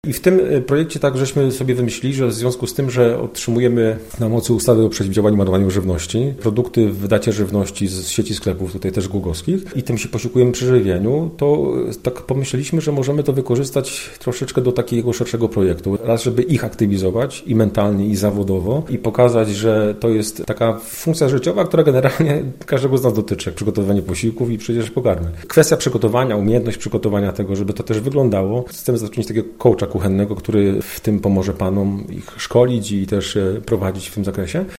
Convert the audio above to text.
I w tym projekcie tak żeśmy sobie wymyślili, że w związku z tym, że otrzymujemy na mocy ustawy o przeciwdziałaniu marnowaniu żywności produkty w dacie żywności z sieci sklepów, tutaj też głogowskich, i tym się posiłkujemy przy żywieniu, to tak pomyśleliśmy, że możemy to wykorzystać troszeczkę do takiego szerszego projektu. Raz, żeby ich aktywizować i mentalnie, i zawodowo, i pokazać, że to jest taka funkcja życiowa, która generalnie każdego z nas dotyczy, jak przygotowywanie posiłków i przecież pokarmy. Kwestia przygotowania, umiejętność przygotowania tego, żeby to też wyglądało. Chcemy zacząć takiego coacha kuchennego, który w tym pomoże panom ich szkolić i też prowadzić w tym zakresie.